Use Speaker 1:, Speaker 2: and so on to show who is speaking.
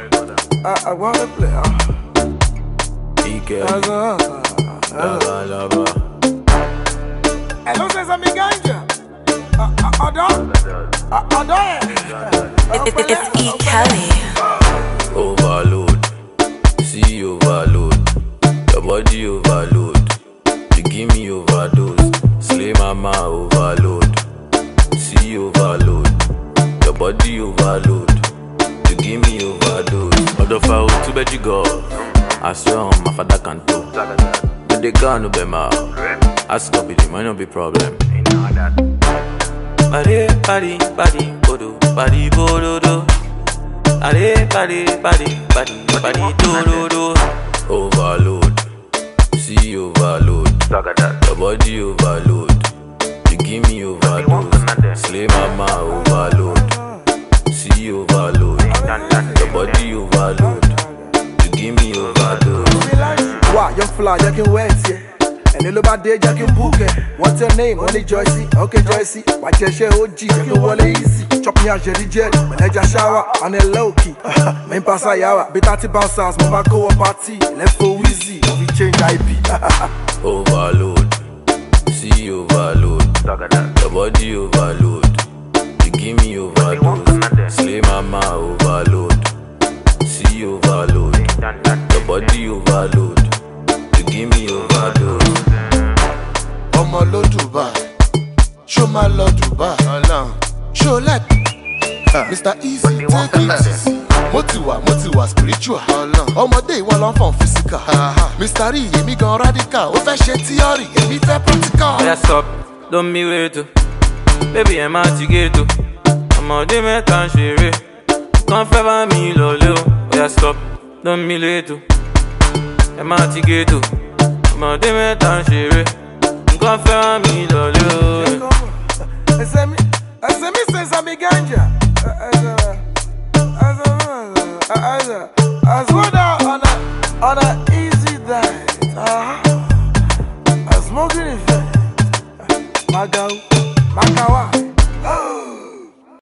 Speaker 1: I wanna play. Hello, says I'm ganja.
Speaker 2: It's E. Kelly.
Speaker 3: Overload, see overload, your body overload, you give me overdose, slay mama overload, see overload, your body overload, you give me overdose. Other foul too bad you go, I swear on my father can't do. But they can't be my ask up it, might not be problem. Body, body, body, bodo, body, bodo, do. Body, body, body, body, body, do, do, do. Overload, see overload, your body overload, you give me overdose, slay mama overload, see overload, your body overload, you give me overdose.
Speaker 1: Wow, young fly, you can wait, yeah. And little bad day, you can book it. What's your name? Only Joycey. Okay, Joycey. Watch your share OG, you can walk easy. Chop me out, Jerry Jet. When I just shower, on a low key. Main pass a yawa. Be 30 bouncers, mama go a party. Left for Wheezy, we change IP.
Speaker 3: Overload, see overload, your body overload, you give me overdose, slay mama overload, see overload, your body overload, you give me overdose.
Speaker 4: Ọmọ ló Dubai, ṣó máa lọ Dubai, ṣó like Mr. Easy, take it easy. Mo ti wà spiritual, ọmọdé ìwọ lọ fọn physical. Mr. E, èmi gan radical, ó fẹ́ ṣe theory, èmi fẹ́ practical.
Speaker 5: Oya stop, don't be wait o, baby ẹ̀ máa ti gé to. Ọmọdé mẹ́ta ń ṣeré, kàn fẹ́ bá mi lọlé o. Oya stop, don't be late o, ẹ̀ máa ti gé to. Ọmọdé mẹ́ta ń ṣeré, kàn fẹ́ bá mi lọlé o.
Speaker 1: Ẹ mi says I'm ganja. As well on a easy diet. A smoking event. Magawa.